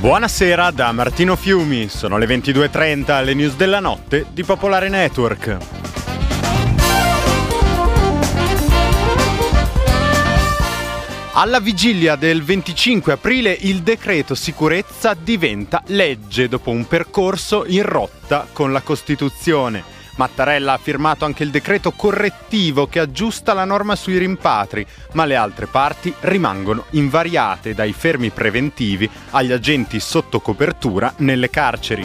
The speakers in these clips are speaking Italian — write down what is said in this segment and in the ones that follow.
Buonasera da Martino Fiumi, sono le 22:30, le news della notte di Popolare Network. Alla vigilia del 25 aprile il decreto sicurezza diventa legge dopo un percorso in rotta con la Costituzione. Mattarella ha firmato anche il decreto correttivo che aggiusta la norma sui rimpatri, ma le altre parti rimangono invariate, dai fermi preventivi agli agenti sotto copertura nelle carceri.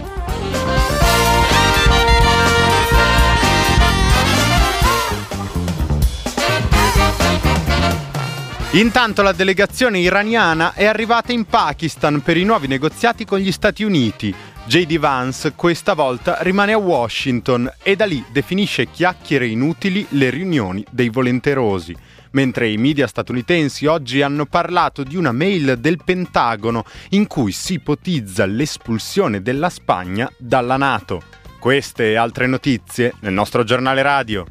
Intanto la delegazione iraniana è arrivata in Pakistan per i nuovi negoziati con gli Stati Uniti. J.D. Vance questa volta rimane a Washington e da lì definisce chiacchiere inutili le riunioni dei volenterosi. Mentre i media statunitensi oggi hanno parlato di una mail del Pentagono in cui si ipotizza l'espulsione della Spagna dalla NATO. Queste e altre notizie nel nostro giornale radio.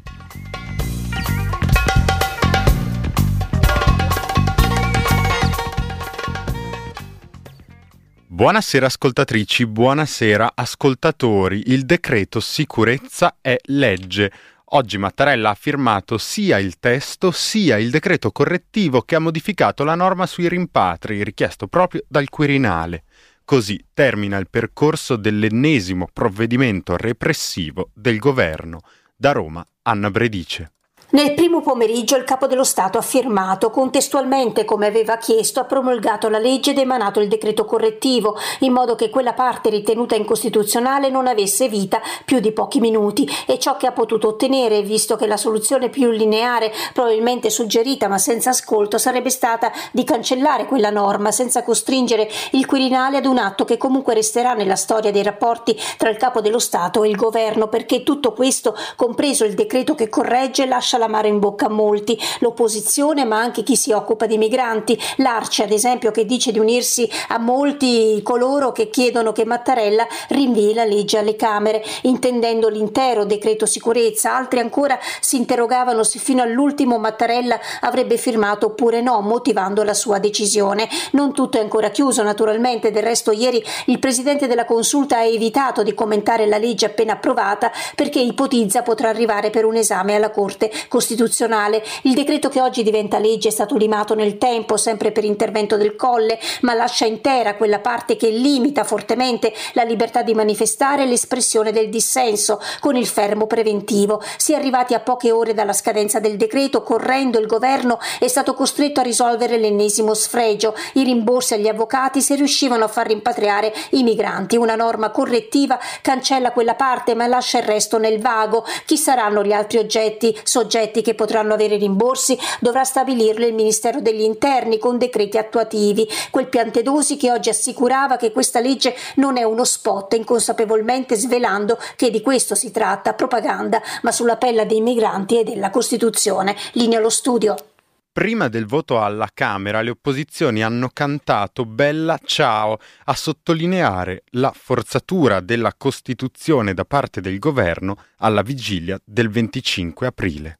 Buonasera ascoltatrici, buonasera ascoltatori. Il decreto sicurezza è legge. Oggi Mattarella ha firmato sia il testo sia il decreto correttivo che ha modificato la norma sui rimpatri richiesto proprio dal Quirinale. Così termina il percorso dell'ennesimo provvedimento repressivo del governo. Da Roma, Anna Bredice. Nel primo pomeriggio il Capo dello Stato ha firmato, contestualmente come aveva chiesto, ha promulgato la legge ed emanato il decreto correttivo, in modo che quella parte ritenuta incostituzionale non avesse vita più di pochi minuti. E ciò che ha potuto ottenere, visto che la soluzione più lineare, probabilmente suggerita ma senza ascolto, sarebbe stata di cancellare quella norma senza costringere il Quirinale ad un atto che comunque resterà nella storia dei rapporti tra il Capo dello Stato e il Governo, perché tutto questo, compreso il decreto che corregge, lascia l'amaro in bocca a molti, l'opposizione ma anche chi si occupa di migranti, l'Arci ad esempio, che dice di unirsi a molti coloro che chiedono che Mattarella rinvii la legge alle Camere, intendendo l'intero decreto sicurezza. Altri ancora si interrogavano se fino all'ultimo Mattarella avrebbe firmato oppure no, motivando la sua decisione. Non tutto è ancora chiuso naturalmente, del resto ieri il presidente della Consulta ha evitato di commentare la legge appena approvata perché ipotizza potrà arrivare per un esame alla Corte Costituzionale. Il decreto che oggi diventa legge è stato limato nel tempo, sempre per intervento del Colle, ma lascia intera quella parte che limita fortemente la libertà di manifestare e l'espressione del dissenso, con il fermo preventivo. Si è arrivati a poche ore dalla scadenza del decreto, correndo il governo è stato costretto a risolvere l'ennesimo sfregio, i rimborsi agli avvocati se riuscivano a far rimpatriare i migranti. Una norma correttiva cancella quella parte ma lascia il resto nel vago. Chi saranno gli altri soggetti che potranno avere rimborsi? Dovrà stabilirlo il Ministero degli Interni con decreti attuativi. Quel Piantedosi che oggi assicurava che questa legge non è uno spot, inconsapevolmente svelando che di questo si tratta, propaganda, ma sulla pelle dei migranti e della Costituzione. Linea allo studio. Prima del voto alla Camera, le opposizioni hanno cantato Bella Ciao a sottolineare la forzatura della Costituzione da parte del governo alla vigilia del 25 aprile.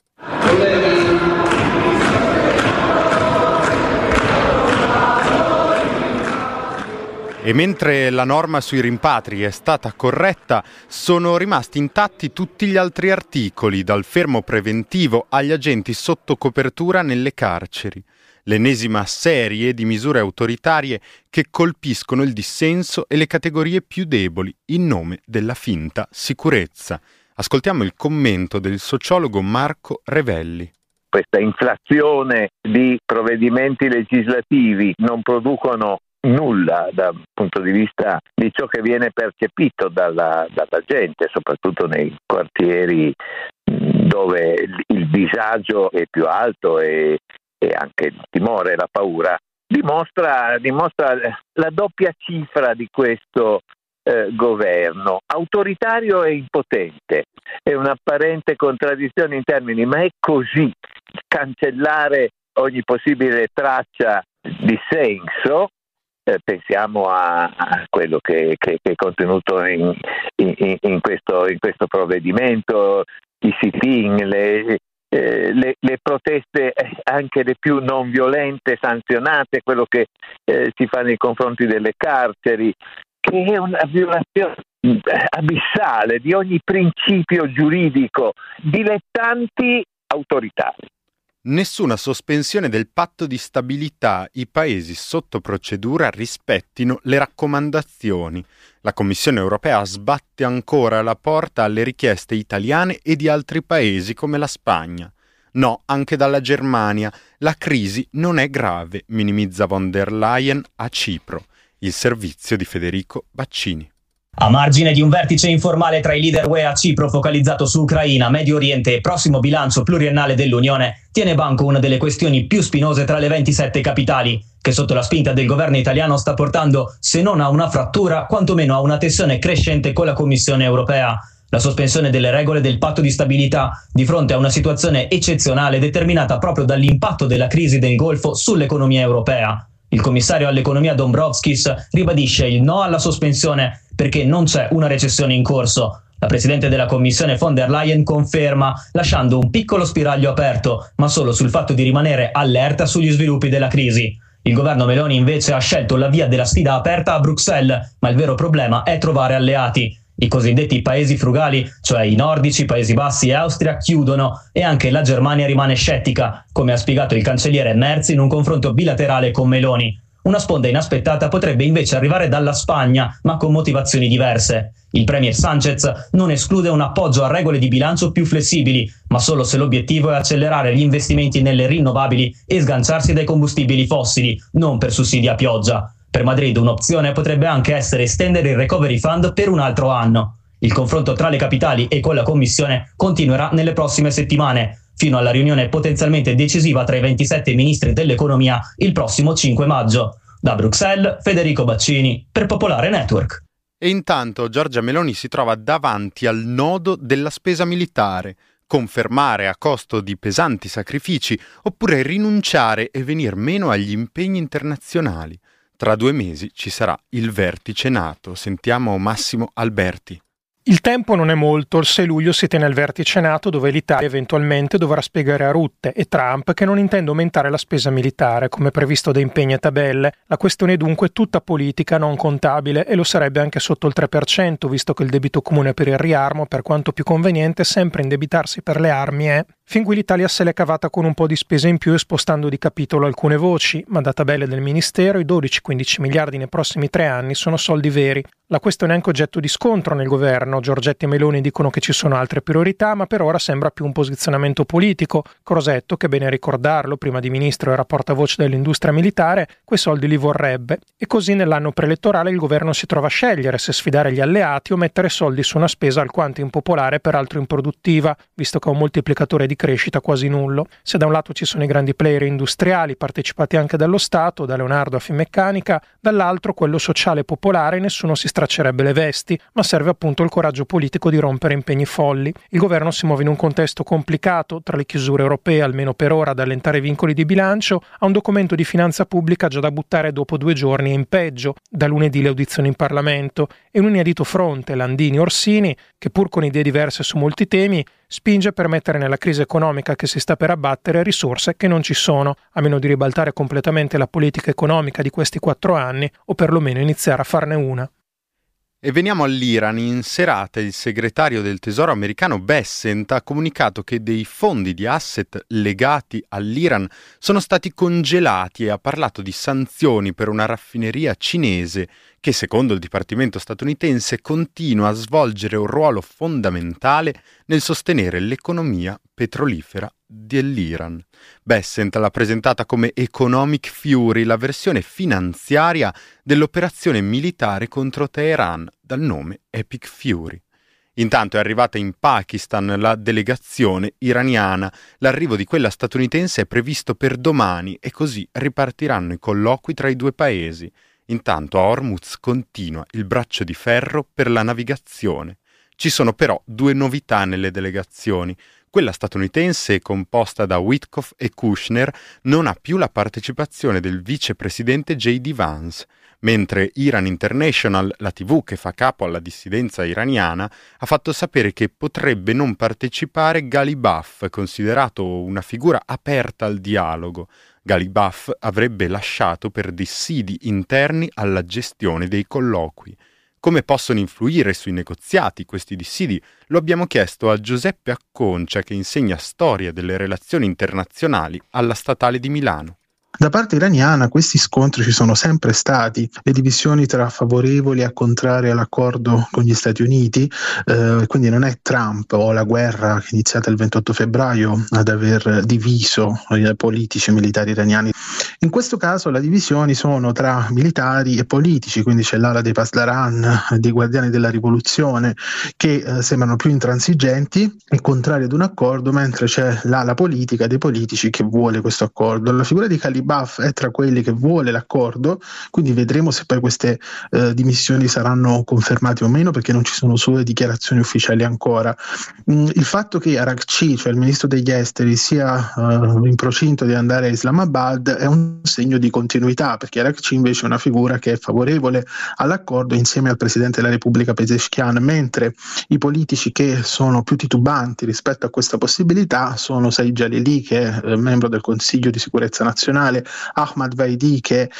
E mentre la norma sui rimpatri è stata corretta, sono rimasti intatti tutti gli altri articoli, dal fermo preventivo agli agenti sotto copertura nelle carceri. L'ennesima serie di misure autoritarie che colpiscono il dissenso e le categorie più deboli in nome della finta sicurezza. Ascoltiamo il commento del sociologo Marco Revelli. Questa inflazione di provvedimenti legislativi non producono nulla dal punto di vista di ciò che viene percepito dalla gente, soprattutto nei quartieri dove il disagio è più alto e anche il timore e la paura, dimostra la doppia cifra di questo governo, autoritario e impotente. È un'apparente contraddizione in termini, ma è così. Cancellare ogni possibile traccia di senso. Pensiamo a quello che è contenuto in questo provvedimento, i sit-in, le proteste anche le più non violente sanzionate, quello che si fa nei confronti delle carceri, che è una violazione abissale di ogni principio giuridico, dilettanti autoritari. Nessuna sospensione del patto di stabilità. I paesi sotto procedura rispettino le raccomandazioni. La Commissione europea sbatte ancora la porta alle richieste italiane e di altri paesi come la Spagna. No, anche dalla Germania. La crisi non è grave, minimizza von der Leyen a Cipro. Il servizio di Federico Baccini. A margine di un vertice informale tra i leader UE a Cipro focalizzato su Ucraina, Medio Oriente e prossimo bilancio pluriennale dell'Unione, tiene banco una delle questioni più spinose tra le 27 capitali, che sotto la spinta del governo italiano sta portando, se non a una frattura, quantomeno a una tensione crescente con la Commissione europea. La sospensione delle regole del patto di stabilità di fronte a una situazione eccezionale determinata proprio dall'impatto della crisi del Golfo sull'economia europea. Il commissario all'economia Dombrovskis ribadisce il no alla sospensione perché non c'è una recessione in corso. La presidente della Commissione von der Leyen conferma, lasciando un piccolo spiraglio aperto, ma solo sul fatto di rimanere allerta sugli sviluppi della crisi. Il governo Meloni invece ha scelto la via della sfida aperta a Bruxelles, ma il vero problema è trovare alleati. I cosiddetti paesi frugali, cioè i nordici, Paesi Bassi e Austria, chiudono e anche la Germania rimane scettica, come ha spiegato il cancelliere Merz in un confronto bilaterale con Meloni. Una sponda inaspettata potrebbe invece arrivare dalla Spagna, ma con motivazioni diverse. Il premier Sánchez non esclude un appoggio a regole di bilancio più flessibili, ma solo se l'obiettivo è accelerare gli investimenti nelle rinnovabili e sganciarsi dai combustibili fossili, non per sussidi a pioggia. Per Madrid un'opzione potrebbe anche essere estendere il Recovery Fund per un altro anno. Il confronto tra le capitali e con la Commissione continuerà nelle prossime settimane, fino alla riunione potenzialmente decisiva tra i 27 ministri dell'economia il prossimo 5 maggio. Da Bruxelles, Federico Baccini, per Popolare Network. E intanto Giorgia Meloni si trova davanti al nodo della spesa militare. Confermare a costo di pesanti sacrifici oppure rinunciare e venir meno agli impegni internazionali. Tra 2 mesi ci sarà il vertice NATO. Sentiamo Massimo Alberti. Il tempo non è molto, il 6 luglio si tiene il vertice NATO dove l'Italia eventualmente dovrà spiegare a Rutte e Trump che non intende aumentare la spesa militare come previsto da impegni e tabelle. La questione è dunque tutta politica, non contabile, e lo sarebbe anche sotto il 3%, visto che il debito comune per il riarmo, per quanto più conveniente, sempre indebitarsi per le armi è. Fin qui l'Italia se l'è cavata con un po' di spese in più e spostando di capitolo alcune voci, ma da tabelle del Ministero i 12-15 miliardi nei prossimi 3 anni sono soldi veri. La questione è anche oggetto di scontro nel governo. Giorgetti e Meloni dicono che ci sono altre priorità, ma per ora sembra più un posizionamento politico. Crosetto, che bene ricordarlo, prima di ministro era portavoce dell'industria militare, quei soldi li vorrebbe. E così nell'anno preelettorale il governo si trova a scegliere se sfidare gli alleati o mettere soldi su una spesa alquanto impopolare e peraltro improduttiva, visto che ha un moltiplicatore di crescita quasi nullo. Se da un lato ci sono i grandi player industriali partecipati anche dallo Stato, da Leonardo a Finmeccanica, dall'altro quello sociale e popolare, nessuno si straccerebbe le vesti, ma serve appunto il coraggio politico di rompere impegni folli. Il governo si muove in un contesto complicato, tra le chiusure europee, almeno per ora, ad allentare i vincoli di bilancio, a un documento di finanza pubblica già da buttare dopo 2 giorni e in peggio, da lunedì le audizioni in Parlamento, e un inedito fronte, Landini-Orsini, che pur con idee diverse su molti temi, spinge per mettere nella crisi economica che si sta per abbattere risorse che non ci sono, a meno di ribaltare completamente la politica economica di questi 4 anni, o perlomeno iniziare a farne una. E veniamo all'Iran. In serata il segretario del Tesoro americano Bessent ha comunicato che dei fondi di asset legati all'Iran sono stati congelati e ha parlato di sanzioni per una raffineria cinese che, secondo il Dipartimento statunitense, continua a svolgere un ruolo fondamentale nel sostenere l'economia petrolifera dell'Iran. Bessent l'ha presentata come Economic Fury, la versione finanziaria dell'operazione militare contro Teheran, dal nome Epic Fury. Intanto è arrivata in Pakistan la delegazione iraniana. L'arrivo di quella statunitense è previsto per domani e così ripartiranno i colloqui tra i 2 paesi. Intanto a Hormuz continua il braccio di ferro per la navigazione. Ci sono però 2 novità nelle delegazioni. Quella statunitense, composta da Witkoff e Kushner, non ha più la partecipazione del vicepresidente J.D. Vance. mentre Iran International, la TV che fa capo alla dissidenza iraniana, ha fatto sapere che potrebbe non partecipare Ghalibaf, considerato una figura aperta al dialogo. Ghalibaf avrebbe lasciato per dissidi interni alla gestione dei colloqui. Come possono influire sui negoziati questi dissidi? Lo abbiamo chiesto a Giuseppe Acconcia, che insegna storia delle relazioni internazionali alla Statale di Milano. Da parte iraniana questi scontri ci sono sempre stati, le divisioni tra favorevoli e contrari all'accordo con gli Stati Uniti, quindi non è Trump o la guerra che è iniziata il 28 febbraio ad aver diviso i politici e militari iraniani. In questo caso le divisioni sono tra militari e politici, quindi c'è l'ala dei Pasdaran, dei Guardiani della Rivoluzione, che sembrano più intransigenti e contrari ad un accordo, mentre c'è l'ala politica dei politici che vuole questo accordo. La figura di Ghalibaf è tra quelli che vuole l'accordo, quindi vedremo se poi queste dimissioni saranno confermate o meno, perché non ci sono sue dichiarazioni ufficiali ancora. Il fatto che Araghchi, cioè il ministro degli esteri, sia in procinto di andare a Islamabad è un segno di continuità, perché Araghchi invece è una figura che è favorevole all'accordo insieme al presidente della Repubblica Pezeshkian, mentre i politici che sono più titubanti rispetto a questa possibilità sono Said Jalili, che è membro del Consiglio di Sicurezza Nazionale, Ahmad Vaidi, che è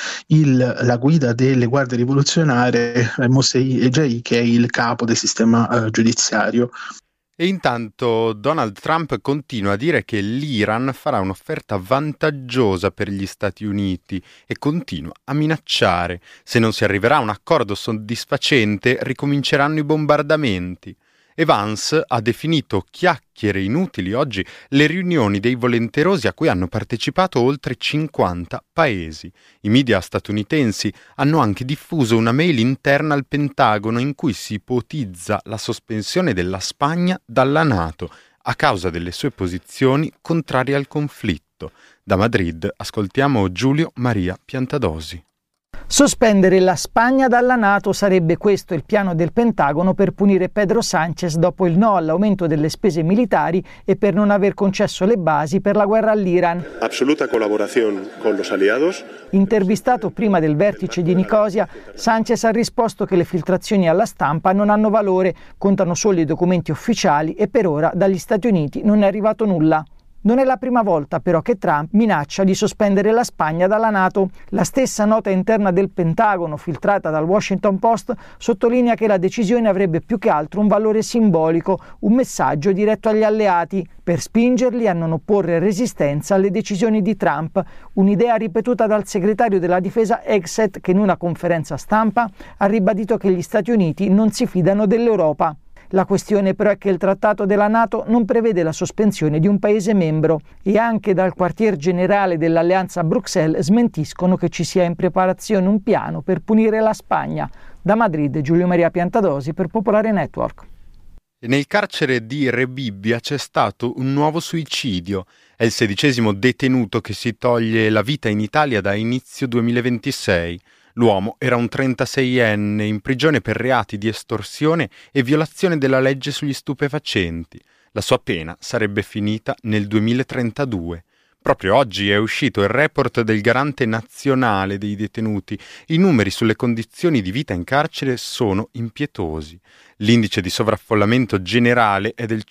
la guida delle guardie rivoluzionarie, e Mossei Ejei, che è il capo del sistema giudiziario. E intanto Donald Trump continua a dire che l'Iran farà un'offerta vantaggiosa per gli Stati Uniti e continua a minacciare: se non si arriverà a un accordo soddisfacente ricominceranno i bombardamenti. E Vance ha definito chiacchiere inutili oggi le riunioni dei volenterosi a cui hanno partecipato oltre 50 paesi. I media statunitensi hanno anche diffuso una mail interna al Pentagono in cui si ipotizza la sospensione della Spagna dalla NATO a causa delle sue posizioni contrarie al conflitto. Da Madrid ascoltiamo Giulio Maria Piantadosi. Sospendere la Spagna dalla NATO sarebbe questo il piano del Pentagono per punire Pedro Sánchez dopo il no all'aumento delle spese militari e per non aver concesso le basi per la guerra all'Iran. Assoluta collaborazione con los aliados. Intervistato prima del vertice di Nicosia, Sánchez ha risposto che le filtrazioni alla stampa non hanno valore, contano solo i documenti ufficiali e per ora dagli Stati Uniti non è arrivato nulla. Non è la prima volta però che Trump minaccia di sospendere la Spagna dalla NATO. La stessa nota interna del Pentagono, filtrata dal Washington Post, sottolinea che la decisione avrebbe più che altro un valore simbolico, un messaggio diretto agli alleati, per spingerli a non opporre resistenza alle decisioni di Trump, un'idea ripetuta dal segretario della difesa Hegseth, che in una conferenza stampa ha ribadito che gli Stati Uniti non si fidano dell'Europa. La questione però è che il trattato della NATO non prevede la sospensione di un paese membro e anche dal quartier generale dell'alleanza a Bruxelles smentiscono che ci sia in preparazione un piano per punire la Spagna. Da Madrid, Giulio Maria Piantadosi per Popolare Network. Nel carcere di Rebibbia c'è stato un nuovo suicidio. È il 16° detenuto che si toglie la vita in Italia da inizio 2026. L'uomo era un 36enne in prigione per reati di estorsione e violazione della legge sugli stupefacenti. La sua pena sarebbe finita nel 2032. Proprio oggi è uscito il report del Garante Nazionale dei Detenuti. I numeri sulle condizioni di vita in carcere sono impietosi. L'indice di sovraffollamento generale è del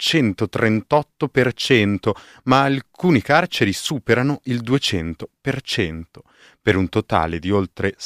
138%, ma alcuni carceri superano il 200%, per un totale di oltre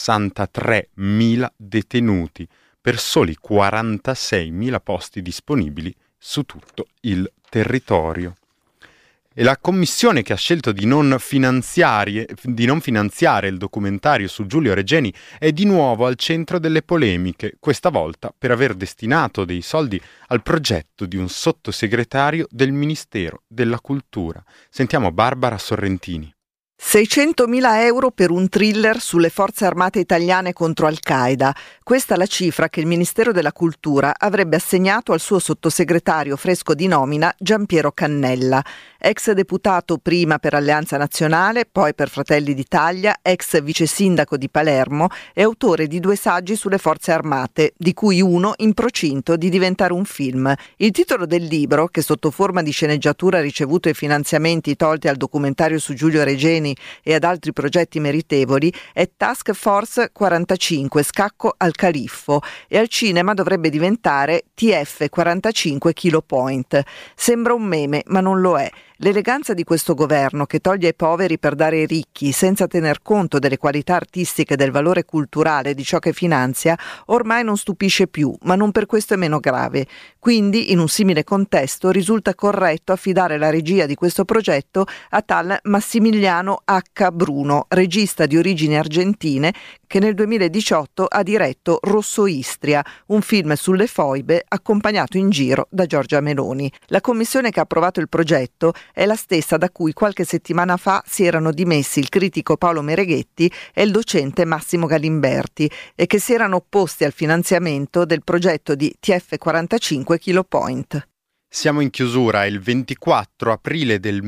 63.000 detenuti, per soli 46.000 posti disponibili su tutto il territorio. E la commissione che ha scelto di non finanziare il documentario su Giulio Regeni è di nuovo al centro delle polemiche, questa volta per aver destinato dei soldi al progetto di un sottosegretario del Ministero della Cultura. Sentiamo Barbara Sorrentini. 600.000 euro per un thriller sulle forze armate italiane contro Al-Qaeda. Questa è la cifra che il Ministero della Cultura avrebbe assegnato al suo sottosegretario fresco di nomina Giampiero Cannella, ex deputato prima per Alleanza Nazionale, poi per Fratelli d'Italia, ex vice sindaco di Palermo e autore di 2 saggi sulle forze armate, di cui uno in procinto di diventare un film. Il titolo del libro, che sotto forma di sceneggiatura ha ricevuto i finanziamenti tolti al documentario su Giulio Regeni Meloni e ad altri progetti meritevoli è Task Force 45, scacco al califfo, e al cinema dovrebbe diventare TF 45 Kilo Point. Sembra un meme, ma non lo è. L'eleganza di questo governo, che toglie ai poveri per dare ai ricchi senza tener conto delle qualità artistiche e del valore culturale di ciò che finanzia, ormai non stupisce più, ma non per questo è meno grave. Quindi, in un simile contesto, risulta corretto affidare la regia di questo progetto a tal Massimiliano H. Bruno, regista di origini argentine, che nel 2018 ha diretto Rosso Istria, un film sulle foibe accompagnato in giro da Giorgia Meloni. La commissione che ha approvato il progetto è la stessa da cui qualche settimana fa si erano dimessi il critico Paolo Mereghetti e il docente Massimo Galimberti, e che si erano opposti al finanziamento del progetto di TF 45 Kilo Point. Siamo in chiusura. Il 24 aprile del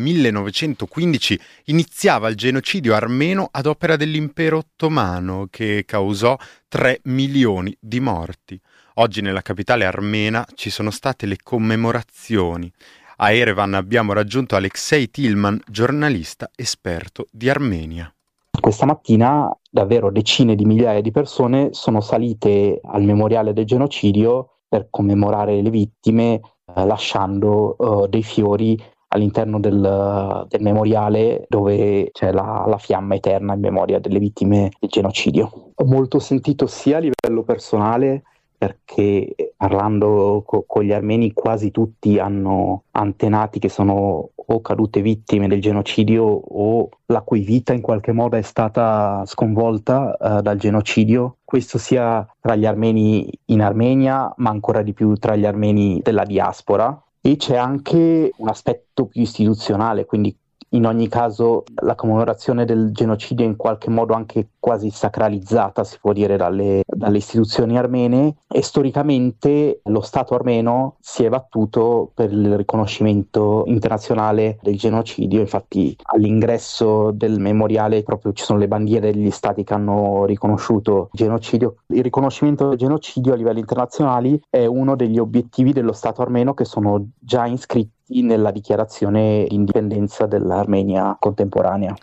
1915 iniziava il genocidio armeno ad opera dell'impero ottomano, che causò 3 milioni di morti. Oggi nella capitale armena ci sono state le commemorazioni. A Erevan abbiamo raggiunto Alexei Tilman, giornalista esperto di Armenia. Questa mattina davvero decine di migliaia di persone sono salite al memoriale del genocidio per commemorare le vittime, lasciando dei fiori all'interno del memoriale, dove c'è la fiamma eterna in memoria delle vittime del genocidio. Ho molto sentito sia a livello personale, perché parlando con gli armeni quasi tutti hanno antenati che sono o cadute vittime del genocidio o la cui vita in qualche modo è stata sconvolta dal genocidio. Questo sia tra gli armeni in Armenia, ma ancora di più tra gli armeni della diaspora. E c'è anche un aspetto più istituzionale, quindi in ogni caso la commemorazione del genocidio è in qualche modo anche quasi sacralizzata, si può dire, dalle istituzioni armene, e storicamente lo Stato armeno si è battuto per il riconoscimento internazionale del genocidio. Infatti all'ingresso del memoriale proprio ci sono le bandiere degli stati che hanno riconosciuto il genocidio. Il riconoscimento del genocidio a livelli internazionali è uno degli obiettivi dello Stato armeno che sono già iscritti nella dichiarazione di indipendenza dell'Armenia contemporanea.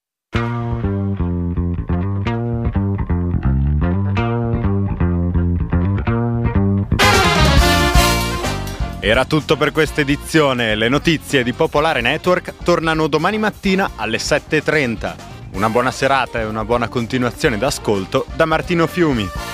Era tutto per questa edizione. Le notizie di Popolare Network tornano domani mattina alle 7:30. Una buona serata e una buona continuazione d'ascolto da Martino Fiumi.